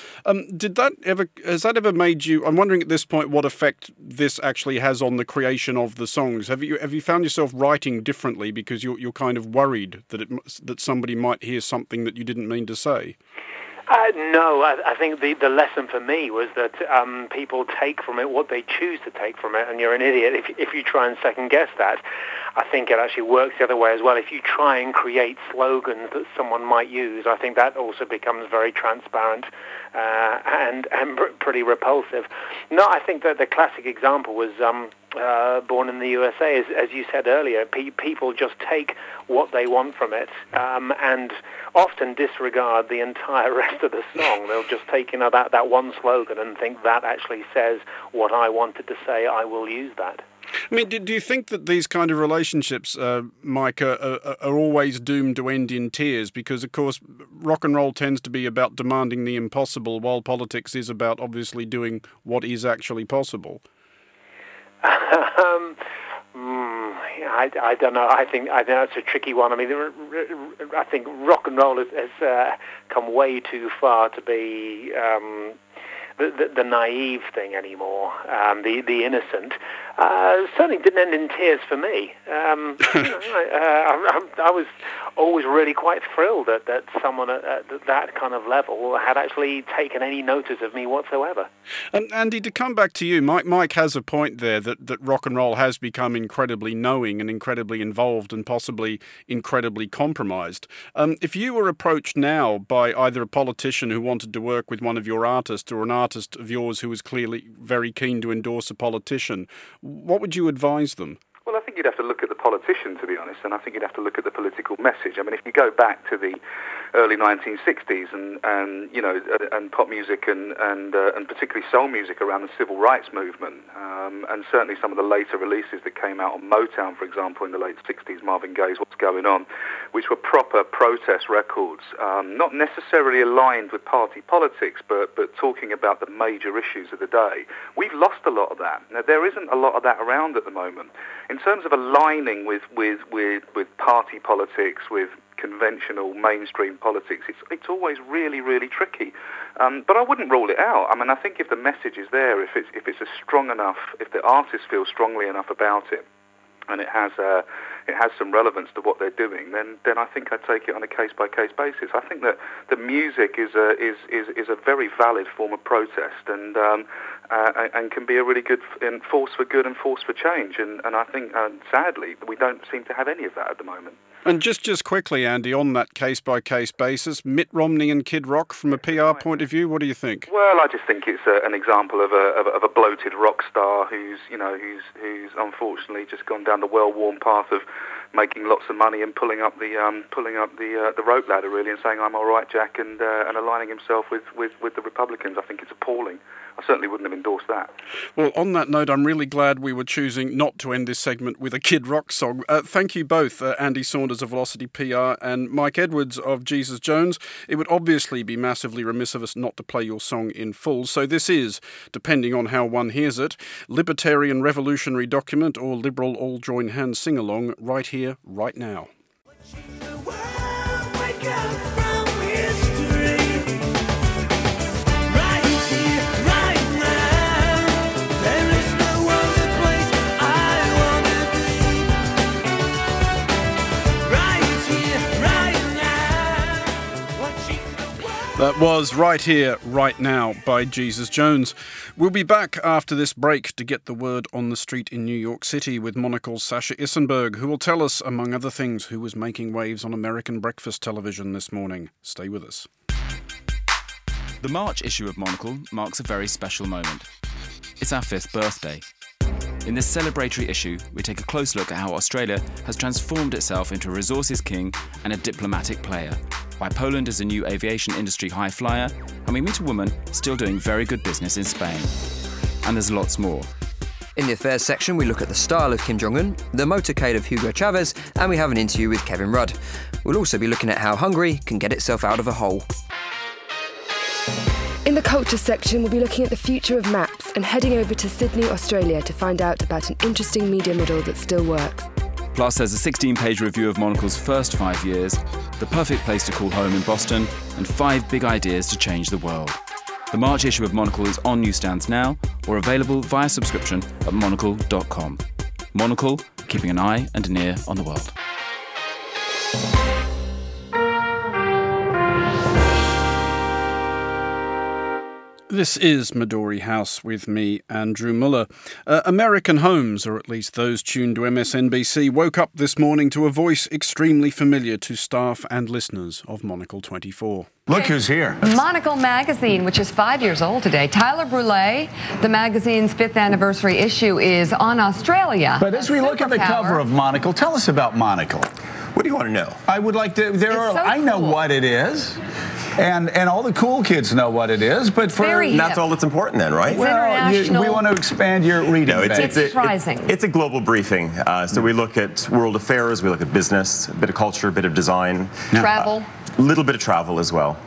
Speaker 1: Has that ever made you, I'm wondering at this point what effect this actually has on the creation of the songs. Have you found yourself writing differently because you're kind of worried that somebody might hear something that you didn't mean to say?
Speaker 20: No, I think the lesson for me was that people take from it what they choose to take from it, and you're an idiot if you try and second-guess that. I think it actually works the other way as well. If you try and create slogans that someone might use, I think that also becomes very transparent and pretty repulsive. No, I think that the classic example was Born in the USA. As you said earlier, people just take what they want from it and often disregard the entire rest of the song. They'll just take that one slogan and think that actually says what I wanted to say. I will use that.
Speaker 1: I mean, do you think that these kind of relationships, Mike, are always doomed to end in tears? Because, of course, rock and roll tends to be about demanding the impossible, while politics is about obviously doing what is actually possible.
Speaker 20: I don't know. I think it's a tricky one. I mean, I think rock and roll has come way too far to be the naive thing anymore, the innocent. Certainly didn't end in tears for me. I was always really quite thrilled that someone at that kind of level had actually taken any notice of me whatsoever.
Speaker 1: And Andy, to come back to you, Mike has a point there that rock and roll has become incredibly knowing and incredibly involved and possibly incredibly compromised. If you were approached now by either a politician who wanted to work with one of your artists or an artist of yours who was clearly very keen to endorse a politician, what would you advise them?
Speaker 21: Well, I think you'd have to look at the politician, to be honest, and I think you'd have to look at the political message. I mean, if you go back to the early 1960s and pop music and particularly soul music around the civil rights movement, and certainly some of the later releases that came out on Motown, for example, in the late 60s, Marvin Gaye's What's Going On, which were proper protest records, not necessarily aligned with party politics, but talking about the major issues of the day. We've lost a lot of that. Now, there isn't a lot of that around at the moment. In terms of aligning with party politics, with conventional mainstream politics, it's always really, really tricky. But I wouldn't rule it out. I mean, I think if the message is there, if it's a strong enough, if the artist feels strongly enough about it, and it has some relevance to what they're doing, then I think I'd take it on a case-by-case basis. I think that the music is a very valid form of protest and can be a really good force for good and force for change. And I think, sadly, we don't seem to have any of that at the moment.
Speaker 1: And just quickly, Andy, on that case-by-case basis, Mitt Romney and Kid Rock, from a PR point of view, what do you think?
Speaker 21: Well, I just think it's an example of a bloated rock star who's unfortunately just gone down the well-worn path of making lots of money and pulling up the rope ladder, really, and saying, "I'm all right, Jack," and aligning himself with the Republicans. I think it's appalling. I certainly wouldn't have endorsed that.
Speaker 1: Well, on that note, I'm really glad we were choosing not to end this segment with a Kid Rock song. Thank you both, Andy Saunders of Velocity PR and Mike Edwards of Jesus Jones. It would obviously be massively remiss of us not to play your song in full, so this is, depending on how one hears it, Libertarian Revolutionary Document or Liberal All Join Hands Sing-Along, right here, right now. That was Right Here, Right Now by Jesus Jones. We'll be back after this break to get the word on the street in New York City with Monocle's Sasha Issenberg, who will tell us, among other things, who was making waves on American breakfast television this morning. Stay with us.
Speaker 4: The March issue of Monocle marks a very special moment. It's our 5th birthday. In this celebratory issue, we take a close look at how Australia has transformed itself into a resources king and a diplomatic player, why Poland is a new aviation industry high flyer, and we meet a woman still doing very good business in Spain. And there's lots more.
Speaker 18: In the affairs section, we look at the style of Kim Jong-un, the motorcade of Hugo Chavez, and we have an interview with Kevin Rudd. We'll also be looking at how Hungary can get itself out of a hole.
Speaker 22: In the culture section, we'll be looking at the future of maps and heading over to Sydney, Australia to find out about an interesting media model that still works.
Speaker 4: Plus, there's a 16-page review of Monocle's first 5 years, the perfect place to call home in Boston, and 5 big ideas to change the world. The March issue of Monocle is on newsstands now or available via subscription at monocle.com. Monocle, keeping an eye and an ear on the world.
Speaker 1: This is Midori House with me, Andrew Muller. American homes, or at least those tuned to MSNBC, woke up this morning to a voice extremely familiar to staff and listeners of Monocle 24.
Speaker 23: Look who's here. Monocle magazine, which is 5 years old today. Tyler Brule, the magazine's 5th anniversary issue, is on Australia.
Speaker 24: But as we look at the cover of Monocle, tell us about Monocle. What do you want to know? I would like to. I know what it is. And all the cool kids know what it is, but
Speaker 25: that's all that's important then, right?
Speaker 24: Well, we want to expand your reading.
Speaker 23: It's surprising.
Speaker 25: It's a global briefing. So we look at world affairs, we look at business, a bit of culture, a bit of design.
Speaker 23: Travel.
Speaker 25: A little bit of travel as well.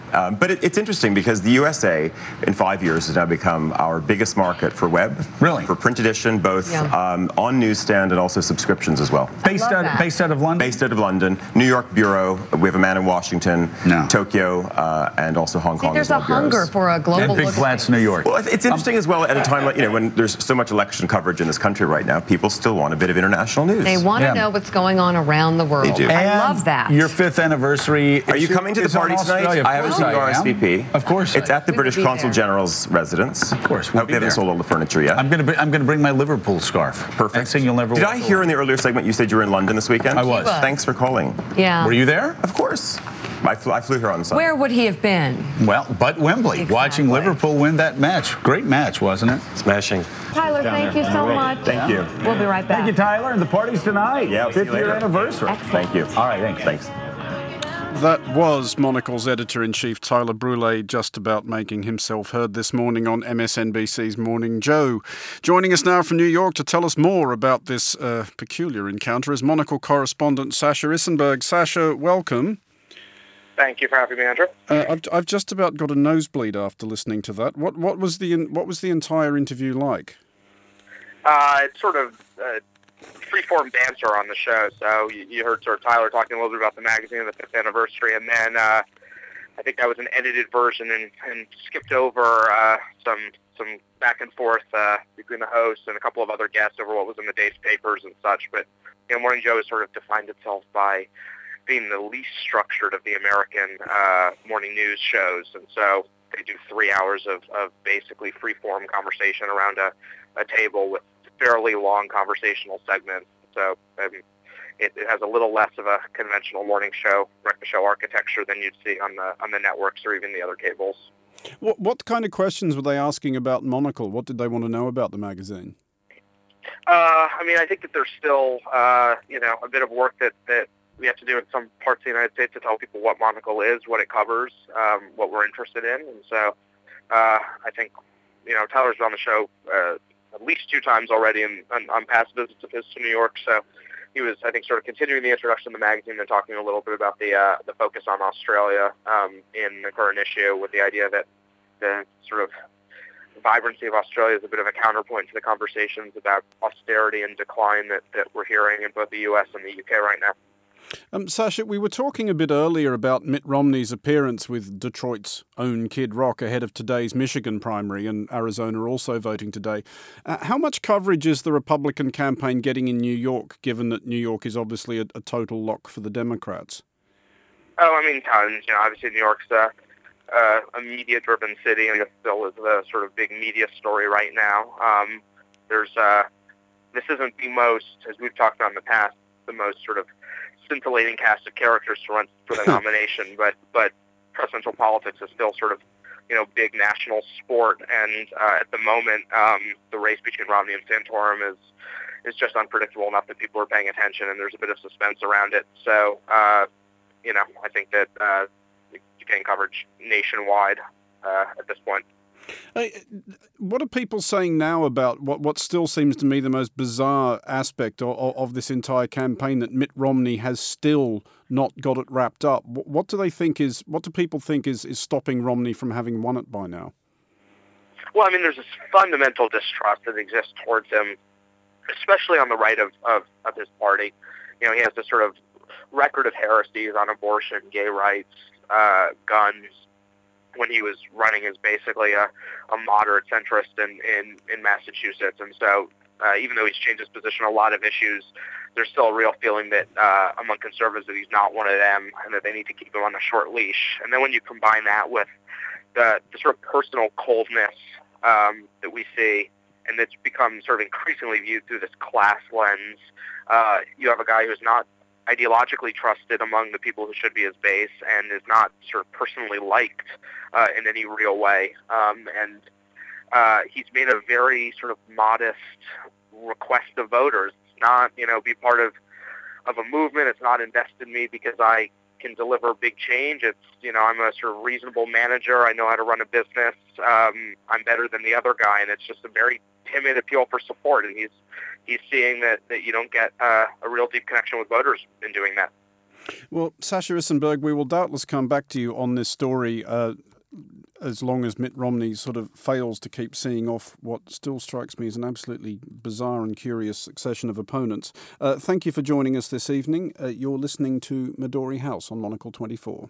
Speaker 25: But it's interesting because the USA in 5 years has now become our biggest market for web.
Speaker 24: Really?
Speaker 25: For print edition, both on newsstand and also subscriptions as well.
Speaker 24: Based out of London?
Speaker 25: Based out of London. New York bureau. We have a man in Washington, Tokyo, and also Hong Kong.
Speaker 23: There's a hunger for a global
Speaker 24: and Big Flats, New York.
Speaker 25: Well, it's interesting as well at a time like, when there's so much election coverage in this country right now, people still want a bit of international news.
Speaker 23: They want to know what's going on around the world.
Speaker 25: They do.
Speaker 23: I love that.
Speaker 24: Your 5th anniversary.
Speaker 25: Are you coming to the party tonight? I haven't seen your RSVP.
Speaker 24: Of course.
Speaker 25: It's at the British Consul General's residence.
Speaker 24: Of course.
Speaker 25: I hope they haven't sold all the furniture yet.
Speaker 24: I'm going to bring my Liverpool scarf.
Speaker 25: Perfect.
Speaker 24: And sing You'll Never
Speaker 25: Did
Speaker 24: Walk
Speaker 25: I hear in the earlier segment you said you were in London this weekend?
Speaker 24: I was.
Speaker 25: Thanks for calling.
Speaker 23: Yeah.
Speaker 24: Were you there?
Speaker 25: Of course. I flew here on Sunday.
Speaker 23: Where would he have been?
Speaker 24: Well, but Wembley, watching Liverpool win that match. Great match, wasn't it?
Speaker 25: Smashing.
Speaker 23: Tyler, thank you so much.
Speaker 25: Thank you.
Speaker 23: We'll be right back.
Speaker 24: Thank you, Tyler. And the party's tonight.
Speaker 25: Yeah,
Speaker 24: 5th year anniversary.
Speaker 25: Thank you.
Speaker 24: All right, thanks.
Speaker 1: That was Monocle's editor-in-chief Tyler Brûlé just about making himself heard this morning on MSNBC's Morning Joe. Joining us now from New York to tell us more about this peculiar encounter is Monocle correspondent Sasha Issenberg. Sasha, welcome.
Speaker 3: Thank you for having me, Andrew.
Speaker 1: I've just about got a nosebleed after listening to that. What was the entire interview like?
Speaker 3: It's sort of free-form banter on the show. So you heard sort of Tyler talking a little bit about the magazine and the 5th anniversary, and then I think that was an edited version and skipped over some back and forth between the host and a couple of other guests over what was in the day's papers and such. But Morning Joe has sort of defined itself by being the least structured of the American morning news shows, and so they do 3 hours of basically free-form conversation around a table with fairly long conversational segments. So it has a little less of a conventional morning show, breakfast show architecture than you'd see on the networks or even the other cables.
Speaker 1: What kind of questions were they asking about Monocle? What did they want to know about the magazine?
Speaker 3: I think that there's still a bit of work that we have to do in some parts of the United States to tell people what Monocle is, what it covers, what we're interested in. And so I think, Tyler's been on the show at least 2 times already on past visits of his to New York. So he was, I think, sort of continuing the introduction of the magazine and talking a little bit about the focus on Australia in the current issue, with the idea that the sort of vibrancy of Australia is a bit of a counterpoint to the conversations about austerity and decline that we're hearing in both the U.S. and the U.K. right now.
Speaker 1: Sasha, we were talking a bit earlier about Mitt Romney's appearance with Detroit's own Kid Rock ahead of today's Michigan primary, and Arizona also voting today. How much coverage is the Republican campaign getting in New York, given that New York is obviously a total lock for the Democrats?
Speaker 3: Tons. Obviously New York's a media-driven city, and it still is the sort of big media story right now. This isn't the most, as we've talked about in the past, the most sort of scintillating cast of characters to run for the nomination, but presidential politics is still sort of, big national sport, and at the moment, the race between Romney and Santorum is just unpredictable enough that people are paying attention, and there's a bit of suspense around it. So, I think that you're getting coverage nationwide at this point.
Speaker 1: What are people saying now about what still seems to me the most bizarre aspect of this entire campaign, that Mitt Romney has still not got it wrapped up? What do people think is stopping Romney from having won it by now?
Speaker 3: Well, there's this fundamental distrust that exists towards him, especially on the right of his party. He has this sort of record of heresies on abortion, gay rights, guns, when he was running as basically a moderate centrist in Massachusetts. And so even though he's changed his position on a lot of issues, there's still a real feeling that among conservatives that he's not one of them, and that they need to keep him on a short leash. And then when you combine that with the sort of personal coldness that we see, and it's become sort of increasingly viewed through this class lens, you have a guy who's not ideologically trusted among the people who should be his base, and is not sort of personally liked in any real way. And he's made a very sort of modest request of voters. It's not, be part of a movement. It's not invest in me because I can deliver big change. It's, I'm a sort of reasonable manager. I know how to run a business. I'm better than the other guy. And it's just a very timid appeal for support. And he's seeing that you don't get a real deep connection with voters in doing that.
Speaker 1: Well, Sasha Issenberg, we will doubtless come back to you on this story as long as Mitt Romney sort of fails to keep seeing off what still strikes me as an absolutely bizarre and curious succession of opponents. Thank you for joining us this evening. You're listening to Midori House on Monocle 24.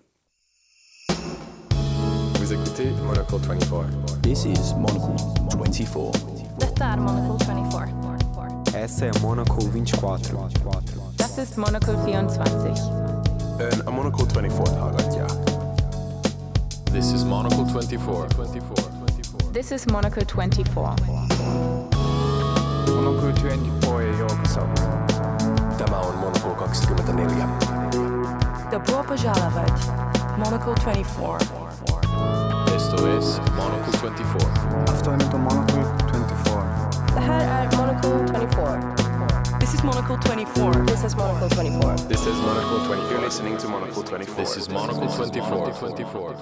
Speaker 12: Vous écoutez Monocle 24.
Speaker 6: This is Monocle 24.
Speaker 7: Detta Monocle 24.
Speaker 6: Essa Monocle 24.
Speaker 7: Das ist Monocle 24.
Speaker 12: En Monocle 24 hallgatja. This is Monocle 24.
Speaker 7: This is Monocle 24.
Speaker 6: Monocle 24 joukossa.
Speaker 12: Tämä on Monocle 24.
Speaker 7: Dobro požalovat. Monocle 24.
Speaker 12: Esto es Monocle 24.
Speaker 6: Afternoon to Monocle 24.
Speaker 7: Det här är Monocle 24. This is Monocle 24. This is Monocle 24.
Speaker 12: This is Monocle 24. You're listening to Monocle 24. This is Monocle 24.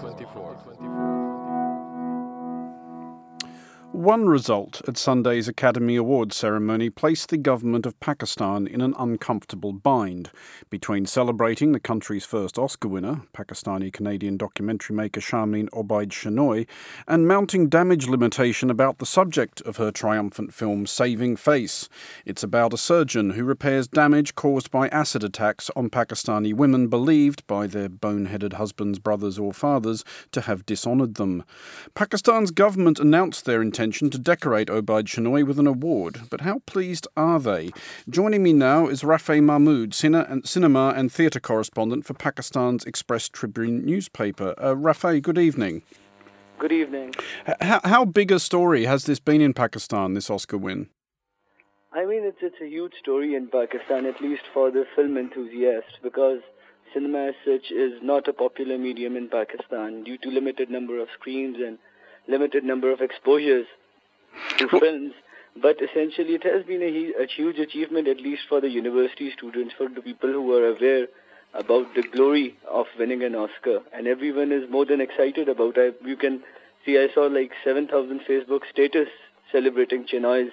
Speaker 1: One result at Sunday's Academy Awards ceremony placed the government of Pakistan in an uncomfortable bind between celebrating the country's first Oscar winner, Pakistani-Canadian documentary maker Sharmeen Obaid-Chinoy, and mounting damage limitation about the subject of her triumphant film Saving Face. It's about a surgeon who repairs damage caused by acid attacks on Pakistani women believed by their boneheaded husbands, brothers or fathers to have dishonoured them. Pakistan's government announced their intention to decorate Obaid-Chinoy with an award, but how pleased are they? Joining me now is Rafi Mahmood, cinema and theatre correspondent for Pakistan's Express Tribune newspaper. Rafi, good evening.
Speaker 8: Good evening.
Speaker 1: How big a story has this been in Pakistan, this Oscar win?
Speaker 8: I mean, it's a huge story in Pakistan, at least for the film enthusiasts, because cinema as such is not a popular medium in Pakistan due to limited number of screens and limited number of exposures to films, but essentially it has been a huge achievement, at least for the university students, for the people who are aware about the glory of winning an Oscar, and everyone is more than excited about it. You can see, I saw like 7,000 Facebook status celebrating Chinoy's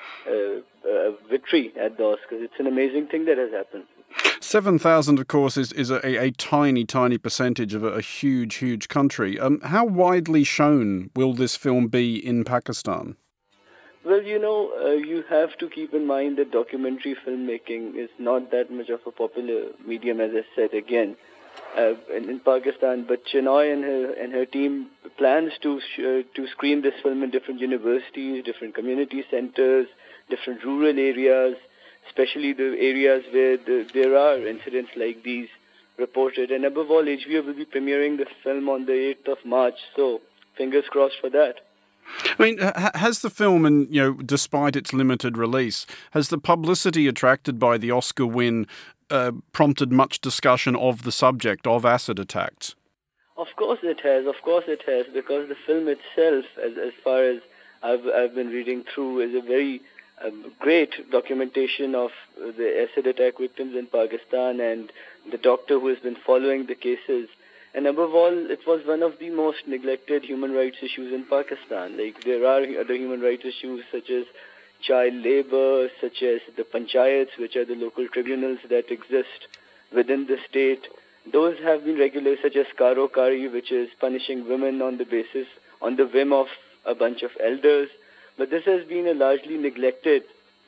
Speaker 8: victory at the Oscars. It's an amazing thing that has happened.
Speaker 1: 7,000, of course, is a tiny percentage of a huge country. How widely shown will this film be in Pakistan?
Speaker 8: Well, you have to keep in mind that documentary filmmaking is not that much of a popular medium, as I said again, in Pakistan. But Chinoy and her team plans to screen this film in different universities, different community centers, different rural areas, especially the areas where there are incidents like these reported. And above all, HBO will be premiering the film on the 8th of March, so fingers crossed for that.
Speaker 1: I mean, has the film, and despite its limited release, has the publicity attracted by the Oscar win prompted much discussion of the subject of acid attacks?
Speaker 8: Of course it has, because the film itself, as far as I've been reading through, is a very great documentation of the acid attack victims in Pakistan and the doctor who has been following the cases. And above all, it was one of the most neglected human rights issues in Pakistan. Like, there are other human rights issues such as child labor, such as the panchayats, which are the local tribunals that exist within the state. Those have been regulated, such as Karo Kari, which is punishing women on the whim of a bunch of elders. But this has been a largely neglected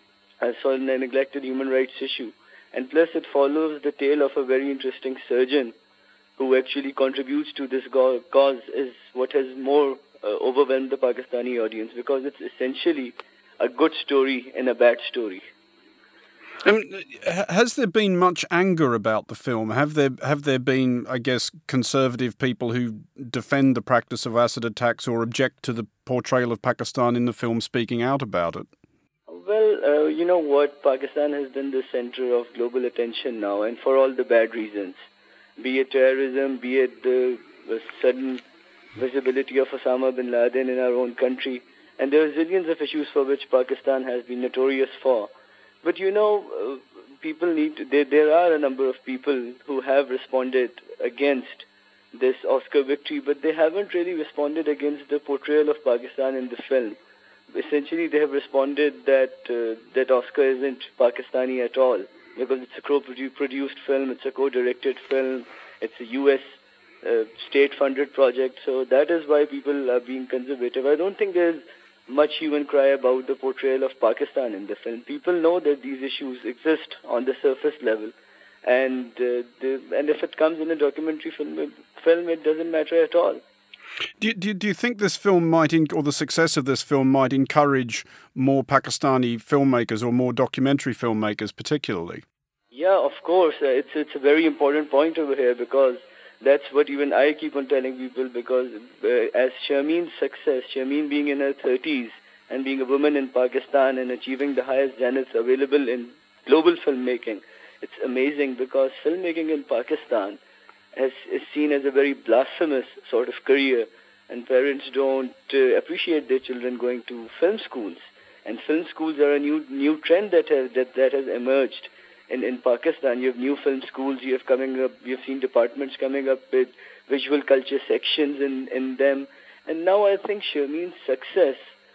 Speaker 8: human rights issue. And plus it follows the tale of a very interesting surgeon who actually contributes to this cause, is what has more overwhelmed the Pakistani audience, because it's essentially a good story and a bad story.
Speaker 1: Has there been much anger about the film? Have there been, I guess, conservative people who defend the practice of acid attacks or object to the portrayal of Pakistan in the film speaking out about it?
Speaker 8: Well, you know what? Pakistan has been the center of global attention now, and for all the bad reasons. Be it terrorism, be it the sudden visibility of Osama bin Laden in our own country. And there are zillions of issues for which Pakistan has been notorious for. But there are a number of people who have responded against this Oscar victory, but they haven't really responded against the portrayal of Pakistan in the film. Essentially, they have responded that Oscar isn't Pakistani at all. because it's a co-produced film, it's a co-directed film, it's a U.S. State-funded project, so that is why people are being conservative. I don't think there's much hue and cry about the portrayal of Pakistan in the film. People know that these issues exist on the surface level, and if it comes in a documentary film, it doesn't matter at all.
Speaker 1: Do you think this film or the success of this film might encourage more Pakistani filmmakers or more documentary filmmakers particularly?
Speaker 8: Yeah, of course. It's a very important point over here, because that's what even I keep on telling people, because as Sharmeen's success, Sharmeen being in her 30s and being a woman in Pakistan and achieving the highest zenith available in global filmmaking, it's amazing, because filmmaking in Pakistan is seen as a very blasphemous sort of career, and parents don't appreciate their children going to film schools. And film schools are a new trend that has emerged. In Pakistan, you have new film schools, you've seen departments coming up with visual culture sections in them. And now I think Sharmeen's success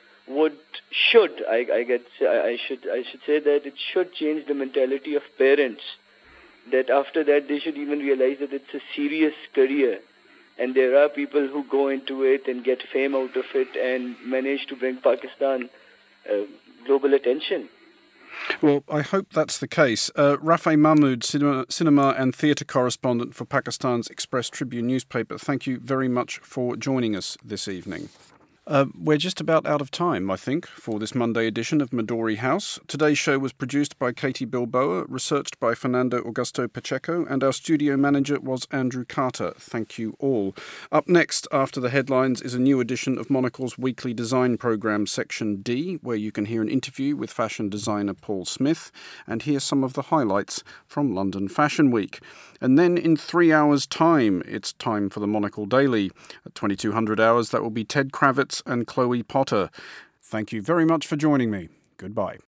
Speaker 8: I should say that it should change the mentality of parents, that after that they should even realize that it's a serious career. And there are people who go into it and get fame out of it and manage to bring Pakistan global attention.
Speaker 1: Well, I hope that's the case. Rafi Mahmood, cinema and theatre correspondent for Pakistan's Express Tribune newspaper, thank you very much for joining us this evening. We're just about out of time, I think, for this Monday edition of Midori House. Today's show was produced by Katie Bilboa, researched by Fernando Augusto Pacheco, and our studio manager was Andrew Carter. Thank you all. Up next, after the headlines, is a new edition of Monocle's weekly design programme, Section D, where you can hear an interview with fashion designer Paul Smith and hear some of the highlights from London Fashion Week. And then in 3 hours' time, it's time for the Monocle Daily. At 2200 hours, that will be Ted Kravitz and Chloe Potter. Thank you very much for joining me. Goodbye.